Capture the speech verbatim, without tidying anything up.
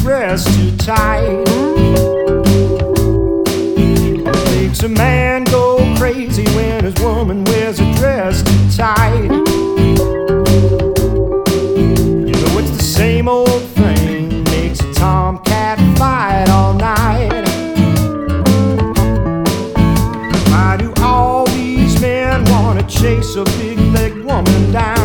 dress too tight. It makes a man go crazy when his woman wears a dress too tight. You know it's the same old thing, makes a tomcat fight all night. Why do all these men wanna chase a big-legged woman down?